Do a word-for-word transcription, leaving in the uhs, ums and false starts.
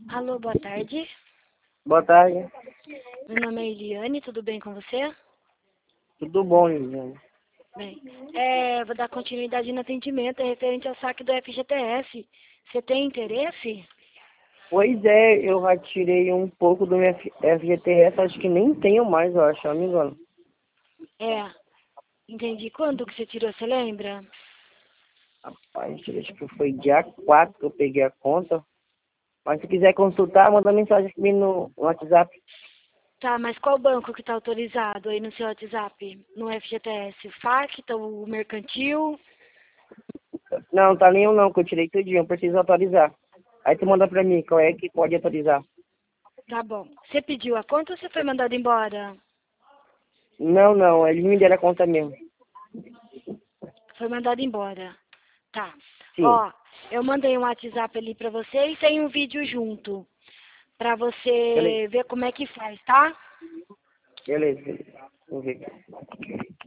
Alô, boa tarde. Boa tarde. Meu nome é Eliane, tudo bem com você? Tudo bom, Liliane? Bem, é, vou dar continuidade no atendimento, é referente ao saque do F G T S. Você tem interesse? Pois é, eu já tirei um pouco do meu F G T S, acho que nem tenho mais, eu acho, não me engano. É, entendi. Quando que você tirou, você lembra? Rapaz, acho que foi dia quatro que eu peguei a conta. Mas se quiser consultar, manda mensagem aqui no WhatsApp. Tá, mas qual banco que tá autorizado aí no seu WhatsApp, no F G T S? O F A C, tá, o Mercantil? Não, tá nenhum não, que eu tirei tudinho, eu preciso atualizar. Aí tu manda pra mim qual é que pode atualizar. Tá bom. Você pediu a conta ou você foi mandado embora? Não, não, eles me deram a conta mesmo. Foi mandado embora. Tá. Sim, Ó, eu mandei um WhatsApp ali pra você e tem um vídeo junto. Pra beleza, você ver como é que faz, tá? beleza, beleza. Vamos ver aqui.